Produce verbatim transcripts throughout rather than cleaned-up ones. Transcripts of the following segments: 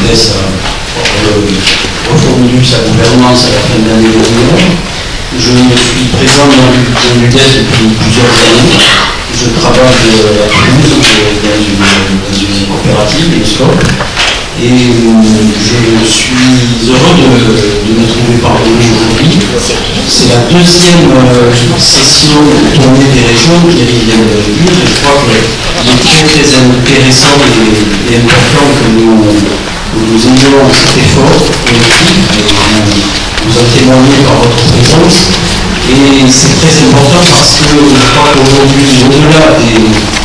l'U D E S a reformulé sa gouvernance à la fin de l'année dernière. Je suis présent dans l'U D E S depuis plusieurs années. Je travaille à Toulouse dans une, dans une coopérative, une scope, et je suis heureux de, de me trouver parmi vous aujourd'hui. C'est la deuxième euh, session de tournée des régions qui vient de venir, et je crois qu'il est très très intéressant et, et important que nous, que nous ayons cet effort collectif, et vous, vous en témoignez par votre présence. Et c'est très important parce que je crois qu'aujourd'hui, au-delà des,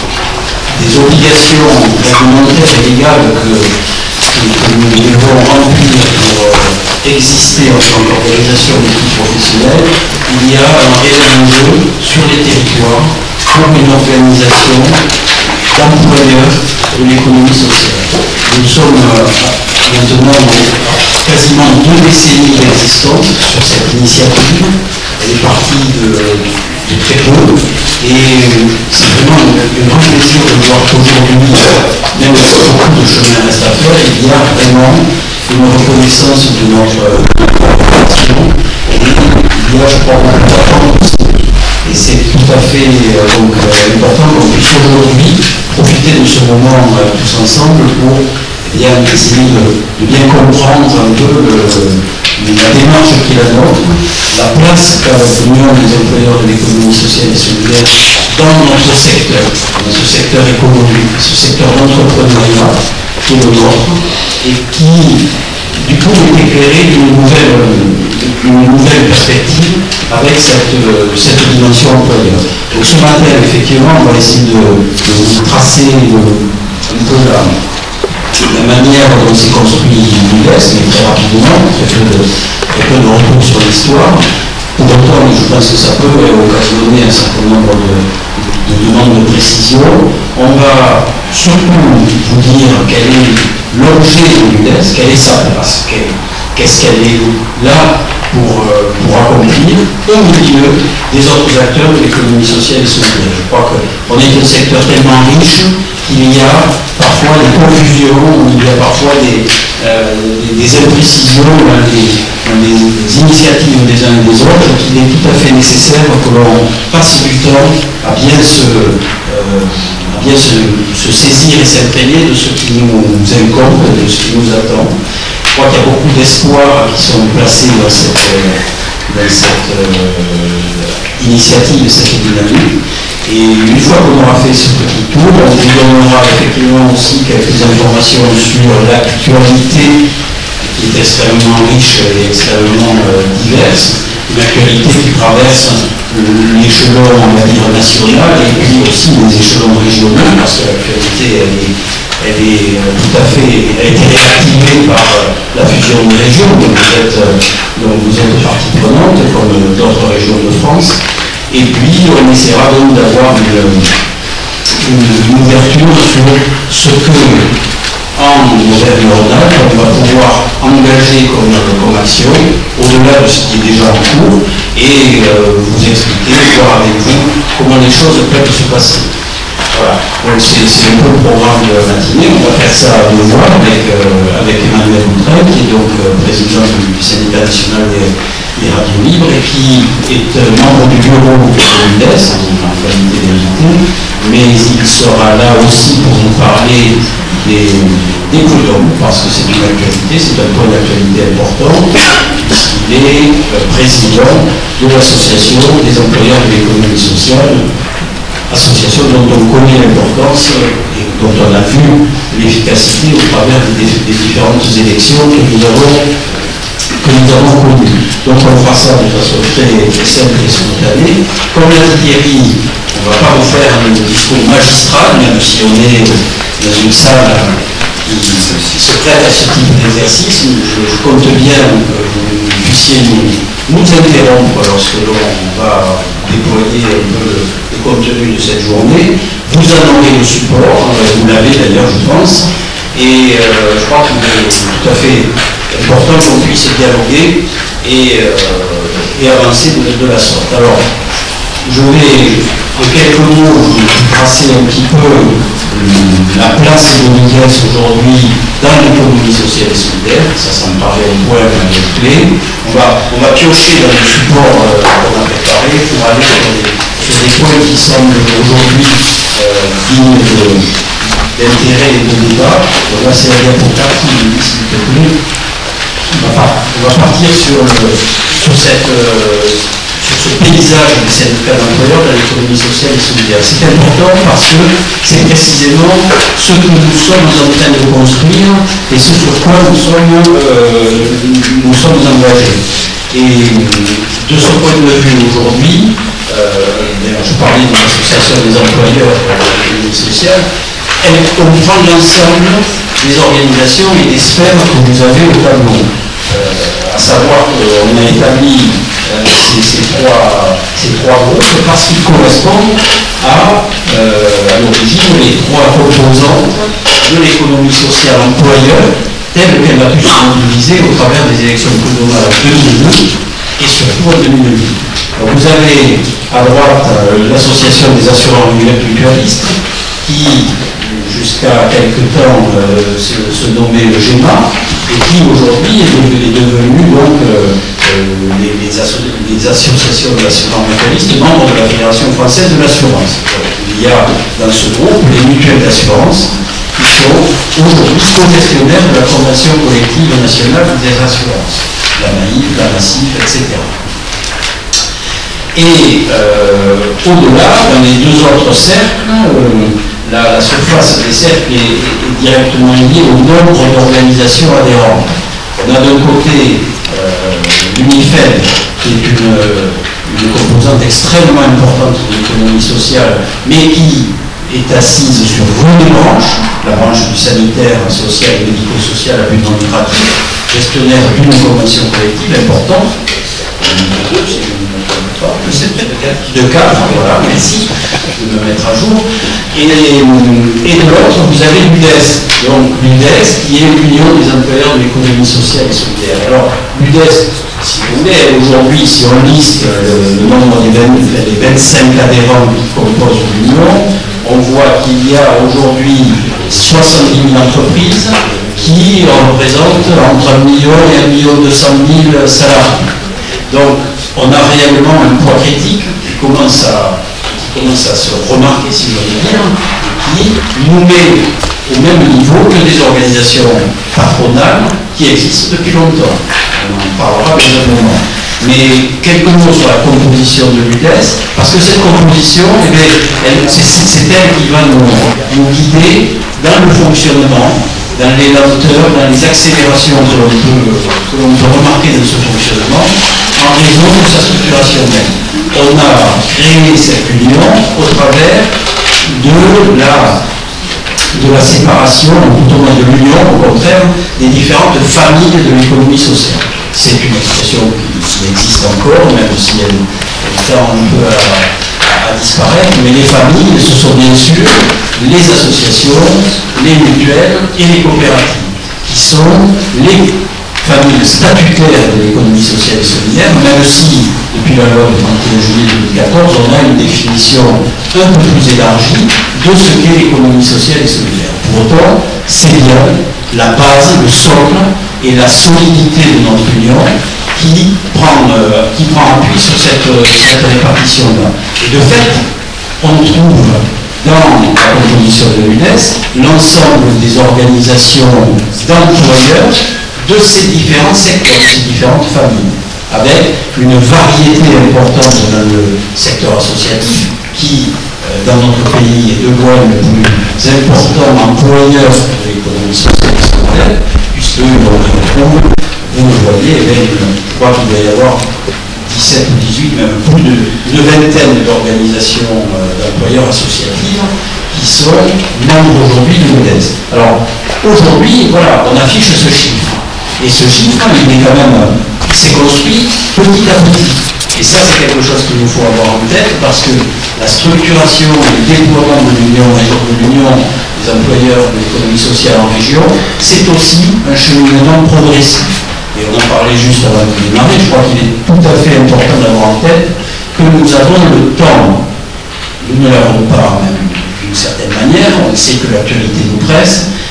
des obligations réglementaires et légales que, que, que nous devons remplir pour euh, exister en tant qu'organisation d'équipe professionnelle, il y a un réel enjeu sur les territoires pour une organisation d'employeurs de l'économie sociale. Nous sommes euh, maintenant quasiment deux décennies d'existence sur cette initiative. Elle est partie de, de très peu, et c'est vraiment un grand plaisir de voir qu'aujourd'hui, même si beaucoup de chemin reste à faire, il y a vraiment une reconnaissance de notre formation, et il y a, je crois, beaucoup d'attentes aussi. Et c'est tout à fait euh, donc, euh, important qu'on puisse aujourd'hui profiter de ce moment euh, tous ensemble pour eh bien, essayer de, de bien comprendre un peu le, la démarche qui est la nôtre, la place qu'a l'Union des employeurs de l'économie sociale et solidaire dans notre secteur, dans ce secteur économique, ce secteur d'entrepreneuriat qui est le nôtre, et qui, du coup, est éclairé d'une nouvelle, une nouvelle perspective avec cette, cette dimension employeur. Donc ce matin, effectivement, on va essayer de, de vous tracer de, un peu la, la manière dont s'est construit l'U D E S, mais très rapidement, très peu de, très peu de retour sur l'histoire. Pour autant, je pense que ça peut occasionner un certain nombre de, de demandes de précision. On va surtout vous dire quel est l'objet de l'U D E S, quelle est sa place, qu'est-ce qu'elle est là pour, pour accomplir au milieu des autres acteurs de l'économie sociale et solidaire. Je crois qu'on est un secteur tellement riche qu'il y a parfois des confusions, il y a parfois des, euh, des, des imprécisions dans les, dans les initiatives des uns et des autres, qu'il est tout à fait nécessaire que l'on passe du temps à bien se, euh, à bien se, se saisir et s'imprégner de ce qui nous incombe, de ce qui nous attend. Je crois qu'il y a beaucoup d'espoirs qui sont placés dans cette, dans cette euh, initiative, cette dynamique. Et une fois qu'on aura fait ce petit tour, on vous donnera effectivement aussi quelques informations sur l'actualité qui est extrêmement riche et extrêmement euh, diverse, une actualité qui traverse l'échelon, on va dire, national et puis aussi les échelons régionaux, parce que l'actualité, elle est, elle est euh, tout à fait, elle a été réactivée par euh, la fusion des régions, donc vous êtes, euh, donc vous êtes partie prenante, comme euh, d'autres régions de France. Et puis, on essaiera donc d'avoir une, une, une ouverture sur ce que, en Auvergne-Rhône-Alpes, on va pouvoir engager comme, comme action, au-delà de ce qui est déjà en cours, et euh, vous expliquer, voir avec vous comment les choses peuvent se passer. Voilà, donc c'est un peu le programme de la matinée. On va faire ça à deux voix avec, euh, avec Emmanuel Boutret, qui est donc euh, président du syndicat national des, des radios libres et qui est euh, membre du bureau de l'U D E S en qualité d'invité, mais il sera là aussi pour nous parler des, des prud'hommes, parce que c'est une actualité, c'est un point d'actualité important, puisqu'il est euh, président de l'association des employeurs de l'économie sociale, association dont on connaît l'importance et dont on a vu l'efficacité au travers des, des différentes élections que nous avons, que nous avons connues. Donc on fera ça de façon très, très simple et spontanée. Comme l'a dit Thierry, on ne va pas vous faire un discours magistral, même si on est dans une salle qui, qui se prête à ce type d'exercice. Je, je compte bien que vous puissiez nous, nous interrompre lorsque l'on va déployer un peu le, le contenu de cette journée. Vous en aurez le support, vous l'avez d'ailleurs, je pense, et euh, je crois qu'il est tout à fait important qu'on puisse dialoguer et, euh, et avancer de, de la sorte. Alors, je vais en quelques mots vous tracer un petit peu la place de l'U D E S aujourd'hui dans dans l'économie sociale et solidaire, ça, ça me paraît un point clé. On va, on va piocher dans le support euh, qu'on a préparé pour aller sur des, sur des points qui semblent aujourd'hui euh, dignes d'intérêt et de débat. Donc là, c'est la diapo quatre qui nous dit, s'il te plaît. On va, on va partir sur, le, sur cette... Euh, sur ce paysage des syndicats d'employeurs dans l'économie sociale et solidaire. C'est important parce que c'est précisément ce que nous sommes en train de construire et ce sur quoi nous sommes, euh, nous sommes engagés. Et de ce point de vue aujourd'hui, euh, je parlais de l'association des employeurs de l'économie sociale, elle comprend l'ensemble des organisations et des sphères que vous avez au tableau. Euh, à savoir qu'on a établi euh, ces, ces, trois, ces trois groupes parce qu'ils correspondent à, euh, à l'origine les trois composantes de l'économie sociale employeur telle qu'elle a pu se mobiliser au travers des élections prud'homales en deux mille deux et surtout en deux mille huit. Donc vous avez à droite euh, l'association des assureurs mutualistes qui jusqu'à quelque temps euh, se, se nommait le GEMA et qui aujourd'hui est, est devenu donc euh, euh, les, les, asso les associations d'assureurs mutualistes membres de la Fédération française de l'assurance. Il y a dans ce groupe les mutuelles d'assurance qui sont aujourd'hui co-gestionnaires de la Convention collective nationale des assurances, la Naïf, la Massif, et cetera. Et euh, au-delà, dans les deux autres cercles, euh, la, la surface des cercles est, est directement liée au nombre d'organisations adhérentes. On a d'un côté euh, l'UNIFED, qui est une, une composante extrêmement importante de l'économie sociale, mais qui est assise sur une branche, la branche du sanitaire, social et médico-social à but non lucratif, gestionnaire d'une convention collective importante. De cadre, voilà, merci de me mettre à jour. Et, et de l'autre, vous avez l'U D E S. Donc l'U D E S qui est l'Union des employeurs de l'économie sociale et solidaire. Alors l'U D E S, si vous voulez, aujourd'hui, si on liste le, le nombre des, des vingt-cinq adhérents qui composent l'Union, on voit qu'il y a aujourd'hui soixante-dix mille entreprises qui représentent entre un million et un million deux cent mille salariés. Donc, on a réellement un poids critique qui commence à, qui commence à se remarquer, si je veux dire, qui nous met au même niveau que des organisations patronales qui existent depuis longtemps. On en parlera dans un moment. Mais quelques mots sur la composition de l'U D E S, parce que cette composition, eh c'est elle qui va nous, nous guider dans le fonctionnement, dans les lenteurs, dans les accélérations que l'on peut, que l'on peut remarquer dans ce fonctionnement, en raison de sa structuration même. On a créé cette union au travers de la, de la séparation, ou plutôt de l'union, au contraire, des différentes familles de l'économie sociale. C'est une expression qui existe encore, même si elle, elle tend un peu à, à disparaître, mais les familles, ce sont bien sûr les associations, les mutuelles et les coopératives, qui sont les famille statutaire de l'économie sociale et solidaire, même si, depuis la loi du trente et un juillet deux mille quatorze, on a une définition un peu plus élargie de ce qu'est l'économie sociale et solidaire. Pour autant, c'est bien la base, le socle et la solidité de notre union qui prend, euh, qui prend appui sur cette, cette répartition-là. Et de fait, on trouve dans la composition de l'U D E S l'ensemble des organisations d'employeurs de ces différents secteurs, de ces différentes familles, avec une variété importante dans le secteur associatif qui, euh, dans notre pays, est de loin le plus important employeur de l'économie sociale et solidaire, puisque on retrouve, vous le voyez, avec, je crois qu'il doit y avoir dix-sept ou dix-huit, même plus d'une vingtaine d'organisations euh, d'employeurs associatives qui sont membres aujourd'hui de l'U D E S. Alors, aujourd'hui, voilà, on affiche ce chiffre. Et ce chiffre, il est quand même, il s'est construit petit à petit. Et ça, c'est quelque chose qu'il nous faut avoir en tête parce que la structuration et le déploiement de l'Union, de l'Union des employeurs de l'économie sociale en région, c'est aussi un cheminement progressif. Et on en parlait juste avant de démarrer, je crois qu'il est tout à fait important d'avoir en tête que nous avons le temps, nous ne l'avons pas même d'une certaine manière, on sait que l'actualité nous presse,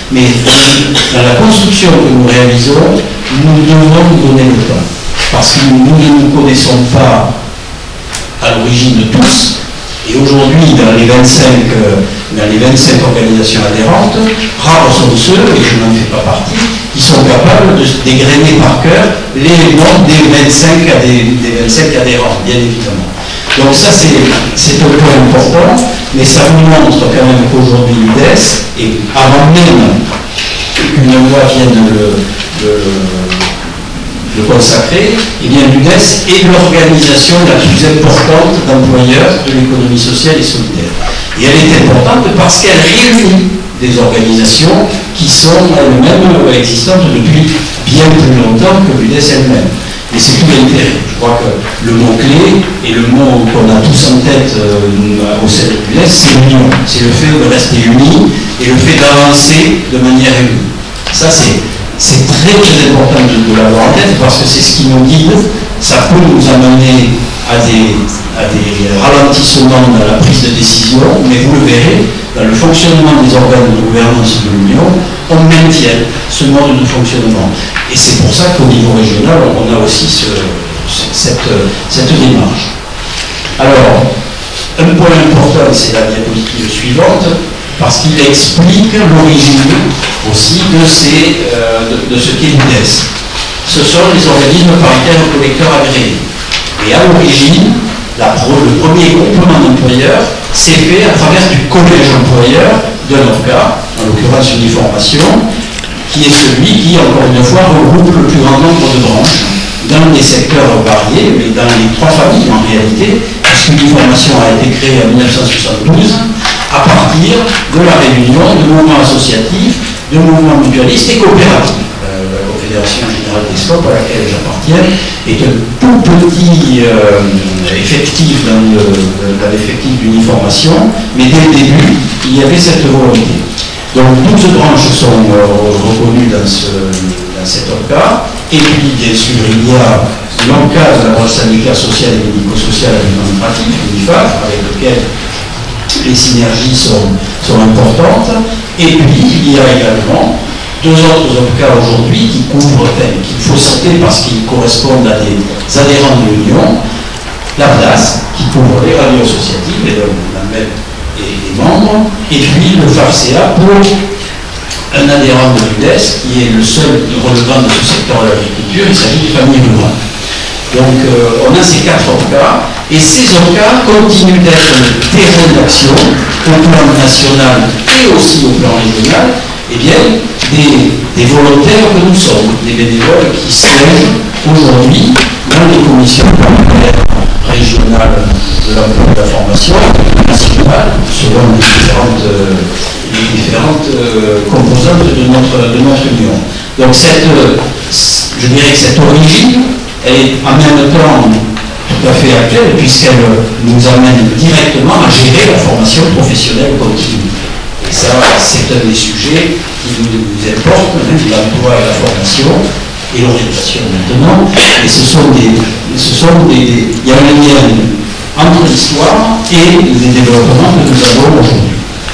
Mais dans la construction que nous réalisons, nous devons nous donner le temps. Parce que nous ne nous connaissons pas à l'origine de tous. Et aujourd'hui, dans les vingt-cinq, euh, dans les vingt-cinq organisations adhérentes, rares sont ceux, et je n'en fais pas partie, qui sont capables de dégrainer par cœur les noms des vingt-cinq, des, des vingt-cinq adhérents, bien évidemment. Donc ça, c'est un point important, mais ça nous montre quand même qu'aujourd'hui l'U D E S, et avant même qu'une loi vienne le, le, le consacrer, eh bien l'U D E S est l'organisation la plus importante d'employeurs de l'économie sociale et solidaire. Et elle est importante parce qu'elle réunit des organisations qui sont elles-mêmes existantes depuis bien plus longtemps que l'U D E S elle-même. Et c'est tout l'intérêt. Je crois que le mot-clé et le mot qu'on a tous en tête euh, au sein de l'U D E S, c'est l'union. C'est le fait de rester unis et le fait d'avancer de manière unie. Ça, c'est très très important de, de l'avoir en tête parce que c'est ce qui nous guide. Ça peut nous amener à des, à des ralentissements dans la prise de décision, mais vous le verrez, dans le fonctionnement des organes de gouvernance de l'Union, on maintient ce mode de fonctionnement. Et c'est pour ça qu'au niveau régional, on a aussi ce, cette, cette démarche. Alors, un point important, c'est la diapositive suivante, parce qu'il explique l'origine aussi de, ces, euh, de, de ce qu'est l'U D E S. Ce sont les organismes paritaires collecteurs agréés. Et à l'origine, le premier groupement d'employeurs s'est fait à travers du collège employeur d'un O C A, en l'occurrence Uniformation, qui est celui qui, encore une fois, regroupe le plus grand nombre de branches dans des secteurs variés, mais dans les trois familles en réalité, puisque Uniformation a été créée en mille neuf cent soixante-douze à partir de la réunion de mouvements associatifs, de mouvements mutualistes et coopératifs. La Confédération Générale des S C O P, à laquelle j'appartiens, est un tout petit euh, effectif dans l'effectif d'Uniformation, mais dès le début, il y avait cette volonté. Donc douze branches sont euh, reconnues dans, ce, dans cet O C A, et puis bien sûr il y a l'O C A de la branche syndicat sociale et médico-sociale administrative, l'UNIFAF, avec lequel les synergies sont, sont importantes, et puis il y a également deux autres O C A aujourd'hui qui couvrent, enfin, qu'il faut citer parce qu'ils correspondent à des adhérents de l'Union, la place, qui couvre les radios associatives, et donc la même et les membres, et puis le F A F C A pour un adhérent de l'U D E S qui est le seul relevant de ce secteur de l'agriculture, il s'agit des familles rurales. Donc euh, on a ces quatre O C A, et ces O C A continuent d'être le terrain d'action au plan national et aussi au plan régional, et bien des, des volontaires que nous sommes, des bénévoles qui siègent aujourd'hui dans les commissions parlementaires régionales de l'emploi de la formation, nationale, selon les différentes, euh, les différentes euh, composantes de notre, de notre union. Donc cette, euh, je dirais que cette origine, elle est en même temps tout à fait actuelle, puisqu'elle nous amène directement à gérer la formation professionnelle continue. Et ça, c'est un des sujets qui nous, nous importe, l'emploi et la formation, et l'orientation maintenant. Et ce sont des, ce sont des, il y a un lien entre l'histoire et les développements que nous avons aujourd'hui.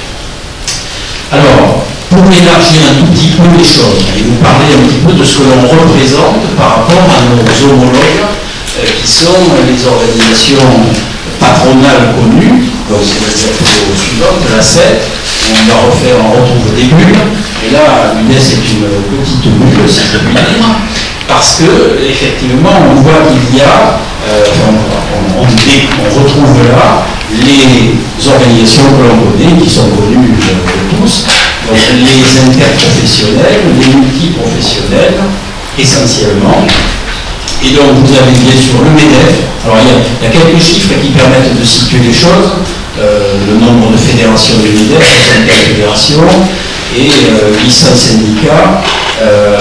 Alors, pour élargir un tout petit peu les choses, et vous parler un petit peu de ce que l'on représente par rapport à nos homologues, euh, qui sont les organisations patronales connues, donc c'est la diapo suivante, la sept, on va refaire, on retrouve des bulles, et là, l'U D E S est une petite bulle, si je puis dire, parce que, effectivement, on voit qu'il y a, euh, on, on, on, on retrouve là les organisations que l'on connaît, qui sont connues de, de tous, donc les interprofessionnels, les multiprofessionnels, essentiellement. Et donc vous avez bien sûr le MEDEF. Alors il y, a, il y a quelques chiffres qui permettent de situer les choses. Euh, le nombre de fédérations du MEDEF, soixante-quatre fédérations, et euh, huit cents syndicats euh,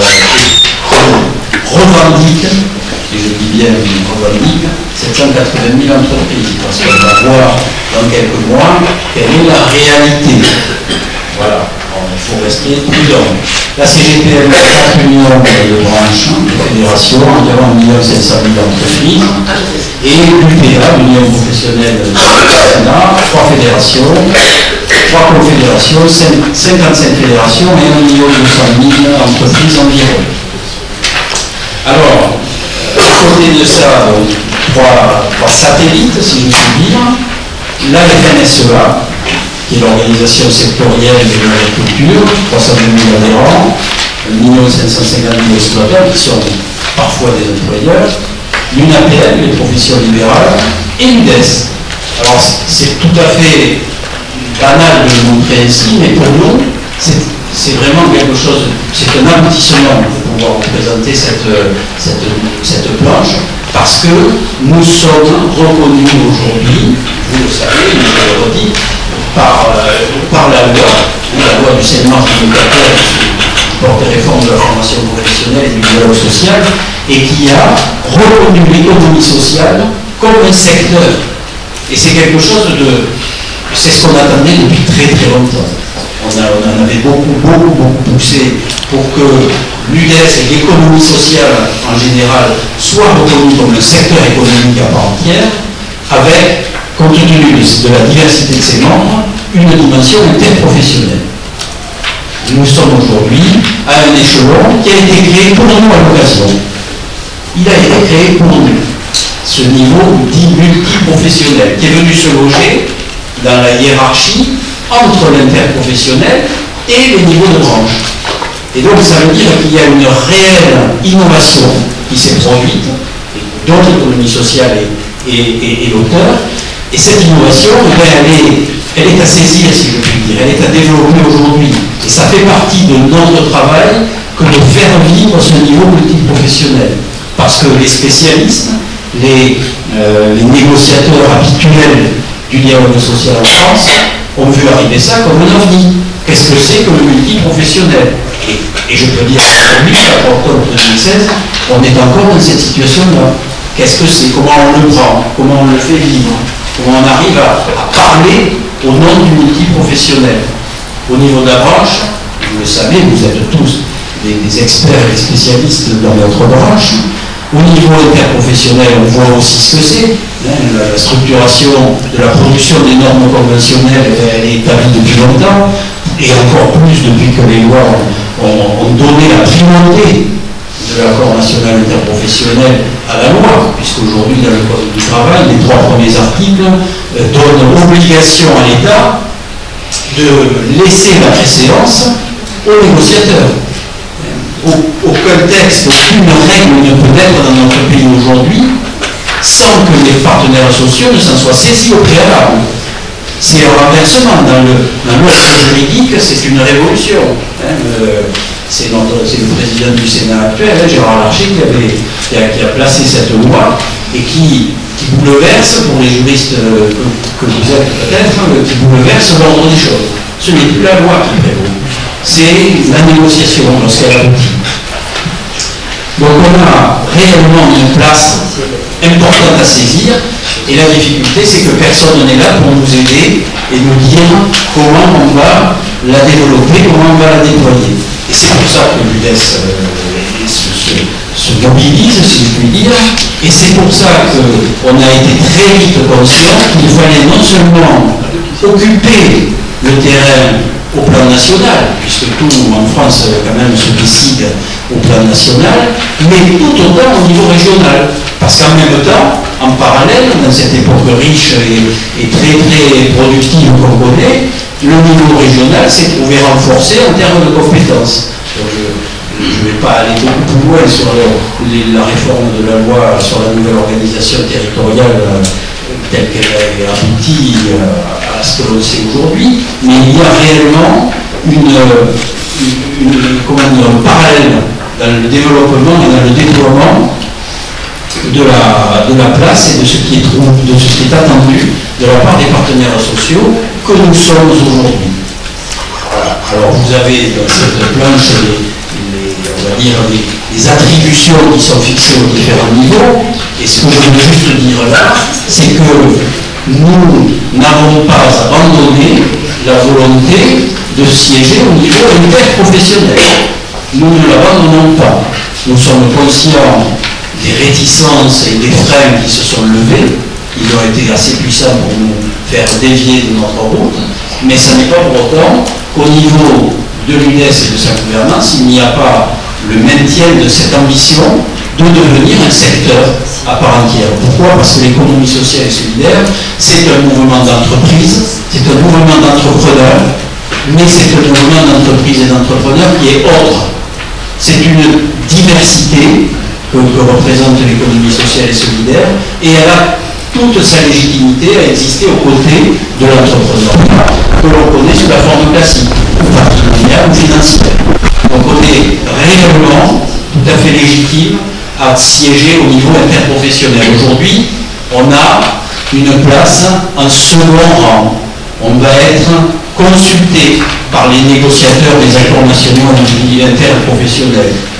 revendiquent, et je dis bien revendiquent, sept cent quatre-vingt mille entreprises, parce qu'on va voir dans quelques mois quelle est la réalité. Voilà. On il faut rester prudent. La C G P M a quatre millions de branches de fédérations, environ un million sept cent mille entreprises, et l'U P A, l'Union professionnelle du Sénat, trois fédérations, trois confédérations, cinquante-cinq fédérations et un million deux cent mille entreprises environ. Alors, à côté de ça, donc, trois, trois satellites, si je puis dire, la F N S E A, qui est l'organisation sectorielle de l'agriculture, trois cent deux mille adhérents, un million cinq cent cinquante mille exploitants qui sont parfois des employeurs, l'U N A P L, les professions libérales, et l'U D E S. Alors c'est tout à fait banal de le montrer ici, mais pour nous, c'est vraiment quelque chose, c'est un aboutissement de pouvoir vous présenter cette, cette, cette planche, parce que nous sommes reconnus aujourd'hui, vous le savez, je le redis, par, euh, par la loi, la loi du sept mars deux mille quatorze, qui porte des réformes de la formation professionnelle et du dialogue social, et qui a reconnu l'économie sociale comme un secteur. Et c'est quelque chose de... c'est ce qu'on attendait depuis très très longtemps. On, a, on en avait beaucoup, beaucoup, beaucoup poussé pour que l'U D E S et l'économie sociale en général soient reconnus comme un secteur économique à part entière, avec, compte tenu de la diversité de ses membres, une dimension interprofessionnelle. Nous sommes aujourd'hui à un échelon qui a été créé pour nous à l'occasion. Il a été créé pour nous, ce niveau dit multiprofessionnel, qui est venu se loger dans la hiérarchie entre l'interprofessionnel et les niveaux de branche. Et donc ça veut dire qu'il y a une réelle innovation qui s'est produite, dont l'économie sociale est, est, est, est l'auteur. Et cette innovation, elle est, elle est à saisir, si je puis dire, elle est à développer aujourd'hui. Et ça fait partie de notre travail que de faire vivre ce niveau multiprofessionnel. Parce que les spécialistes, les, euh, les négociateurs habituels du dialogue social en France ont vu arriver ça comme un ovni. Qu'est-ce que c'est que le multiprofessionnel ? et, et je peux dire qu'aujourd'hui, à octobre deux mille seize, on est encore dans cette situation-là. Qu'est-ce que c'est ? Comment on le prend ? Comment on le fait vivre ? Comment on arrive à, à parler au nom du multiprofessionnel ? Au niveau de la branche, vous le savez, vous êtes tous des, des experts et des spécialistes dans votre branche. Au niveau interprofessionnel, on voit aussi ce que c'est. Hein, la, la structuration de la production des normes conventionnelles, elle est établie depuis longtemps, et encore plus depuis que les lois ont, ont, ont donné la primauté de l'accord national interprofessionnel à la loi, puisqu'aujourd'hui, dans le Code du travail, les trois premiers articles euh, donnent obligation à l'État de laisser la préséance aux négociateurs. Aucun texte, aucune règle ne peut être dans notre pays aujourd'hui sans que les partenaires sociaux ne s'en soient saisis au préalable. C'est un renversement dans le dans l'ordre juridique, c'est une révolution. Hein, euh, c'est, notre, c'est le président du Sénat actuel, hein, Gérard Larcher, qui, avait, qui, a, qui a placé cette loi et qui, qui bouleverse, pour les juristes euh, que, que vous êtes peut-être, hein, qui bouleverse l'ordre des choses. Ce n'est plus la loi qui prévaut. C'est la négociation lorsqu'elle aboutit. Donc on a réellement une place importante à saisir, et la difficulté c'est que personne n'est là pour nous aider et nous dire comment on va la développer, comment on va la déployer. Et c'est pour ça que l'U D E S euh, se, se, se mobilise, si je puis dire, et c'est pour ça qu'on a été très vite conscient qu'il fallait non seulement occuper le terrain au plan national, puisque tout en France quand même se décide au plan national, mais tout autant au niveau régional. Parce qu'en même temps, en parallèle, dans cette époque riche et, et très très productive qu'on connaît, le niveau régional s'est trouvé renforcé en termes de compétences. Donc, je ne vais pas aller beaucoup plus loin sur le, les, la réforme de la loi sur la nouvelle organisation territoriale euh, telle qu'elle est aboutie euh, à ce que l'on sait aujourd'hui, mais il y a réellement une, une, une, comment dire, un parallèle dans le développement et dans le déploiement de la, de la place et de ce qui est, de ce qui est attendu de la part des partenaires sociaux que nous sommes aujourd'hui. Voilà. Alors vous avez dans cette planche les, les, on va dire les, les attributions qui sont fixées aux différents niveaux, et ce que je veux juste dire là, c'est que nous n'avons pas abandonné la volonté de siéger au niveau interprofessionnel. Nous ne l'abandonnons pas. Nous sommes conscients des réticences et des freins qui se sont levés. Ils ont été assez puissants pour nous faire dévier de notre route, mais ce n'est pas pour autant qu'au niveau de l'U D E S et de sa gouvernance, il n'y a pas le maintien de cette ambition de devenir un secteur à part entière. Pourquoi? Parce que l'économie sociale et solidaire, c'est un mouvement d'entreprise, c'est un mouvement d'entrepreneurs, mais c'est un mouvement d'entreprise et d'entrepreneurs qui est autre. C'est une diversité que, que représente l'économie sociale et solidaire, et elle a toute sa légitimité à exister aux côtés de l'entrepreneuriat que l'on connaît sous la forme classique, ou patrimoniale ou financière. Donc on est réellement tout à fait légitime à siéger au niveau interprofessionnel. Aujourd'hui, on a une place en second rang. On va être consulté par les négociateurs des accords nationaux et interprofessionnels.